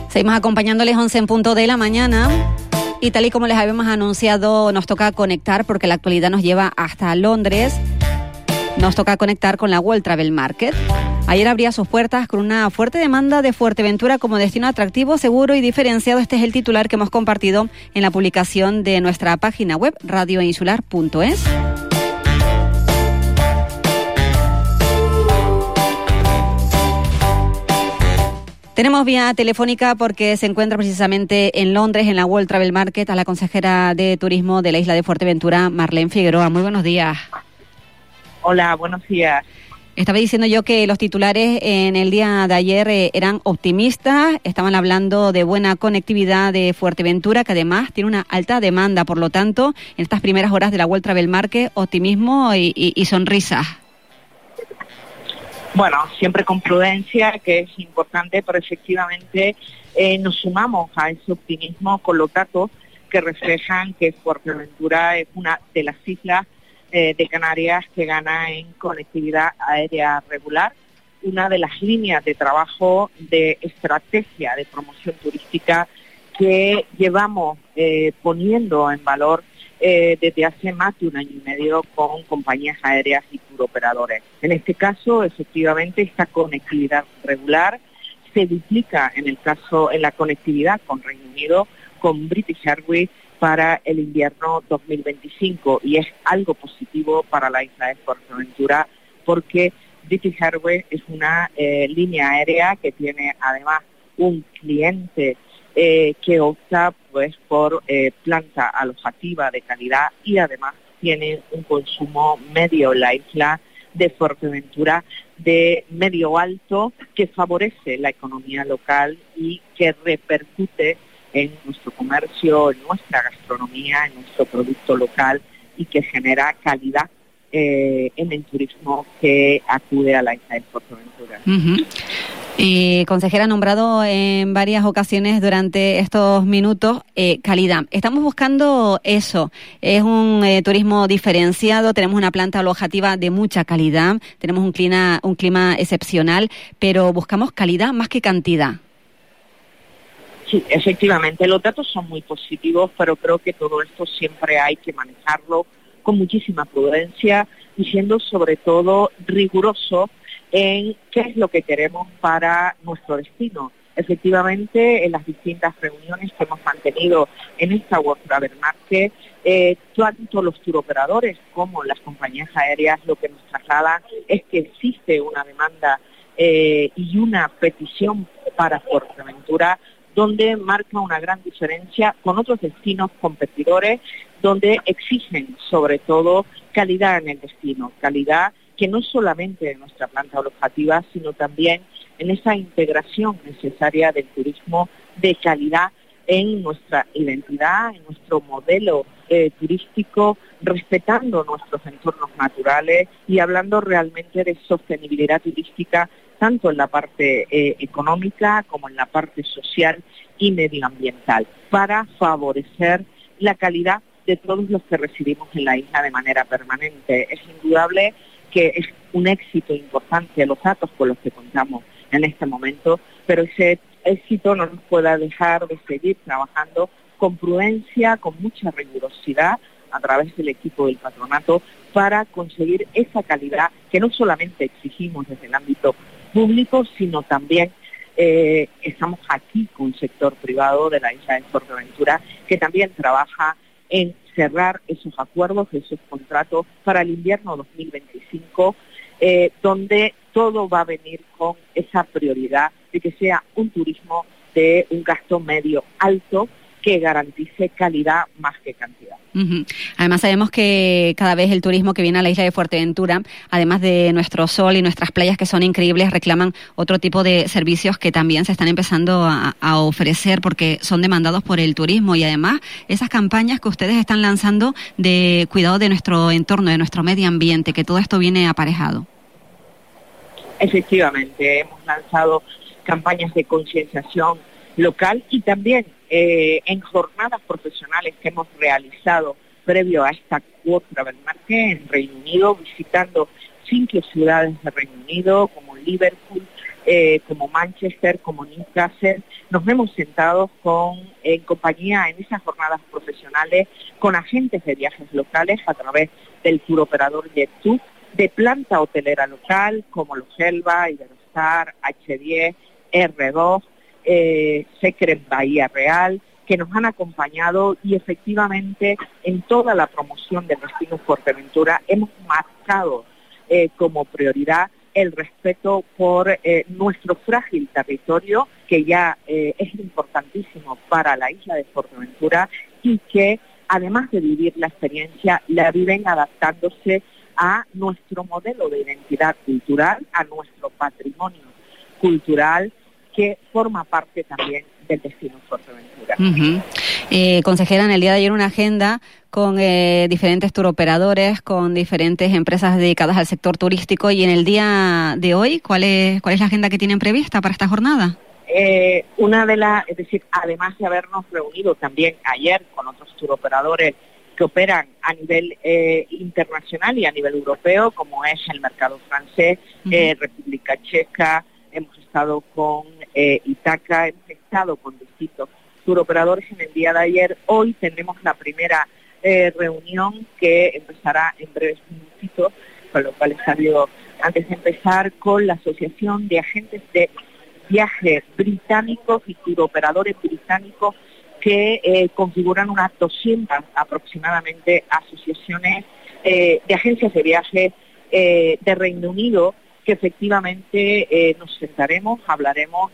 Seguimos acompañándoles 11 en punto de la mañana y tal y como les habíamos anunciado, nos toca conectar porque la actualidad nos lleva hasta Londres. Nos toca conectar con la World Travel Market. Ayer abría sus puertas con una fuerte demanda de Fuerteventura como destino atractivo, seguro y diferenciado. Este es el titular que hemos compartido en la publicación de nuestra página web radioinsular.es. Tenemos vía telefónica porque se encuentra precisamente en Londres, en la World Travel Market, a la consejera de Turismo de la isla de Fuerteventura, Marlene Figueroa. Muy buenos días. Hola, buenos días. Estaba diciendo yo que los titulares en el día de ayer eran optimistas, estaban hablando de buena conectividad de Fuerteventura, que además tiene una alta demanda, por lo tanto, en estas primeras horas de la World Travel Market, optimismo y sonrisas. Bueno, siempre con prudencia, que es importante, pero efectivamente nos sumamos a ese optimismo con los datos que reflejan que Fuerteventura es una de las islas de Canarias que gana en conectividad aérea regular, una de las líneas de trabajo de estrategia de promoción turística que llevamos poniendo en valor desde hace más de un año y medio con compañías aéreas y turoperadores. En este caso, efectivamente, esta conectividad regular se duplica en la conectividad con Reino Unido, con British Airways, para el invierno 2025, y es algo positivo para la isla de Fuerteventura porque British Airways es una línea aérea que tiene además un cliente que opta pues por planta alojativa de calidad y además tiene un consumo medio en la isla de Fuerteventura de medio alto que favorece la economía local y que repercute en nuestro comercio, en nuestra gastronomía, en nuestro producto local y que genera calidad en el turismo que acude a la isla de Fuerteventura. Consejera, nombrado en varias ocasiones durante estos minutos, calidad. Estamos buscando eso. Es un turismo diferenciado, tenemos una planta alojativa de mucha calidad, tenemos un clima excepcional, pero buscamos calidad más que cantidad. Sí, efectivamente, los datos son muy positivos, pero creo que todo esto siempre hay que manejarlo con muchísima prudencia y siendo sobre todo riguroso en qué es lo que queremos para nuestro destino. Efectivamente, en las distintas reuniones que hemos mantenido en esta World Travel Market, tanto los turoperadores como las compañías aéreas lo que nos trasladan es que existe una demanda y una petición para Fuerteventura donde marca una gran diferencia con otros destinos competidores, donde exigen sobre todo calidad en el destino, calidad que no solamente de nuestra planta alojativa, sino también en esa integración necesaria del turismo de calidad en nuestra identidad, en nuestro modelo turístico, respetando nuestros entornos naturales y hablando realmente de sostenibilidad turística tanto en la parte económica como en la parte social y medioambiental, para favorecer la calidad de todos los que residimos en la isla de manera permanente. Es indudable que es un éxito importante los datos con los que contamos en este momento, pero ese éxito no nos puede dejar de seguir trabajando con prudencia, con mucha rigurosidad a través del equipo del patronato para conseguir esa calidad que no solamente exigimos desde el ámbito público, sino también estamos aquí con el sector privado de la isla de Fuerteventura, que también trabaja en cerrar esos acuerdos, esos contratos para el invierno 2025, donde todo va a venir con esa prioridad de que sea un turismo de un gasto medio alto que garantice calidad más que cantidad. Además sabemos que cada vez el turismo que viene a la isla de Fuerteventura, además de nuestro sol y nuestras playas que son increíbles, reclaman otro tipo de servicios que también se están empezando a ofrecer porque son demandados por el turismo y además esas campañas que ustedes están lanzando de cuidado de nuestro entorno, de nuestro medio ambiente, que todo esto viene aparejado. Efectivamente, hemos lanzado campañas de concienciación local y también en jornadas profesionales que hemos realizado previo a esta World Travel Market en Reino Unido, visitando 5 ciudades de Reino Unido como Liverpool, como Manchester, como Newcastle, nos hemos sentado en compañía en esas jornadas profesionales con agentes de viajes locales a través del tour operador Jet2, de planta hotelera local como Logelva, Iberostar, H10, R2, Secret Bahía Real, que nos han acompañado y efectivamente en toda la promoción del destino Fuerteventura hemos marcado como prioridad el respeto por nuestro frágil territorio, que ya es importantísimo para la isla de Fuerteventura y que además de vivir la experiencia, la viven adaptándose a nuestro modelo de identidad cultural, a nuestro patrimonio cultural, que forma parte también del destino Fuerteventura. Consejera, en el día de ayer una agenda con diferentes touroperadores, con diferentes empresas dedicadas al sector turístico, y en el día de hoy, ¿cuál es la agenda que tienen prevista para esta jornada? Es decir, además de habernos reunido también ayer con otros touroperadores que operan a nivel internacional y a nivel europeo, como es el mercado francés, República Checa, hemos estado con Itaca, hemos estado con distintos touroperadores en el día de ayer. Hoy tenemos la primera reunión que empezará en breves minutitos, con lo cual he salido antes de empezar con la Asociación de Agentes de Viajes Británicos y Touroperadores Británicos, que configuran unas 200 aproximadamente asociaciones de agencias de viajes de Reino Unido, que efectivamente nos sentaremos, hablaremos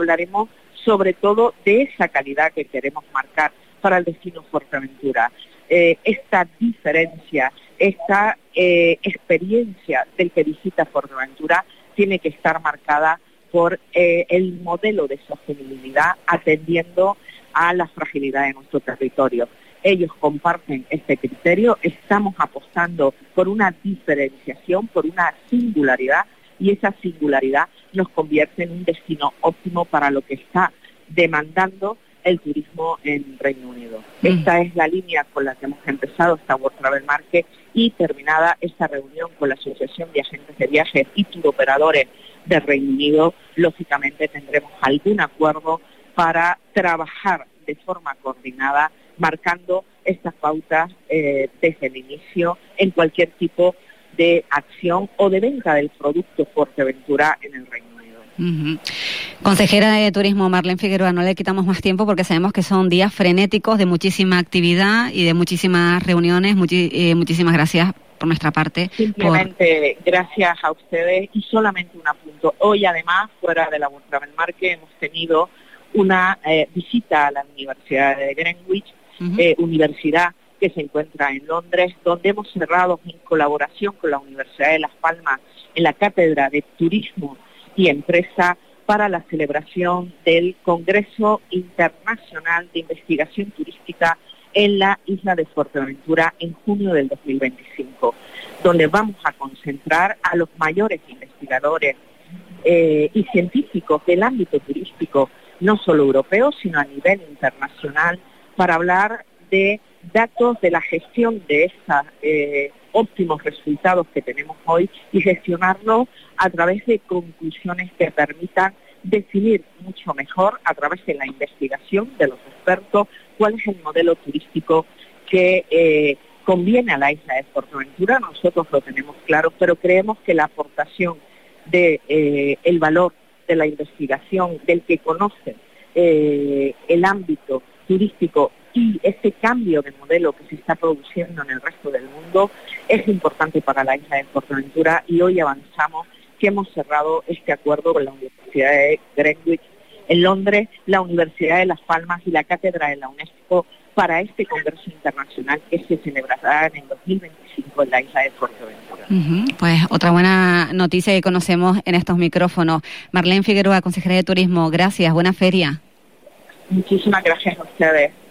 sobre todo de esa calidad que queremos marcar para el destino Fuerteventura. Esta diferencia, esta experiencia del que visita Fuerteventura tiene que estar marcada por el modelo de sostenibilidad atendiendo a la fragilidad de nuestro territorio. Ellos comparten este criterio, estamos apostando por una diferenciación, por una singularidad, y esa singularidad nos convierte en un destino óptimo para lo que está demandando el turismo en Reino Unido. Esta es la línea con la que hemos empezado esta World Travel Market, y terminada esta reunión con la Asociación de Agentes de Viajes y Touroperadores de Reino Unido, lógicamente tendremos algún acuerdo para trabajar de forma coordinada, marcando estas pautas desde el inicio en cualquier tipo de acción o de venta del producto Fuerteventura en el Reino Unido. Consejera de Turismo Marlene Figueroa, no le quitamos más tiempo porque sabemos que son días frenéticos de muchísima actividad y de muchísimas reuniones. Muchísimas gracias por nuestra parte. Simplemente gracias a ustedes, y solamente un apunto. Hoy además, fuera de la World Travel Market, hemos tenido una visita a la Universidad de Greenwich, universidad que se encuentra en Londres, donde hemos cerrado en colaboración con la Universidad de Las Palmas en la Cátedra de Turismo y Empresa para la celebración del Congreso Internacional de Investigación Turística en la isla de Fuerteventura en junio del 2025, donde vamos a concentrar a los mayores investigadores y científicos del ámbito turístico, no solo europeo, sino a nivel internacional, para hablar de datos de la gestión de estos óptimos resultados que tenemos hoy y gestionarlo a través de conclusiones que permitan definir mucho mejor, a través de la investigación de los expertos, cuál es el modelo turístico que conviene a la isla de Fuerteventura. Nosotros lo tenemos claro, pero creemos que la aportación de el valor de la investigación, del que conoce el ámbito turístico y ese cambio de modelo que se está produciendo en el resto del mundo, es importante para la isla de Fuerteventura, y hoy avanzamos que hemos cerrado este acuerdo con la Universidad de Greenwich en Londres, la Universidad de Las Palmas y la Cátedra de la UNESCO para este Congreso Internacional que se celebrará en el 2025 en la isla de Fuerteventura. Pues otra buena noticia que conocemos en estos micrófonos. Marlene Figueroa, consejera de Turismo, gracias, buena feria. Muchísimas gracias a ustedes.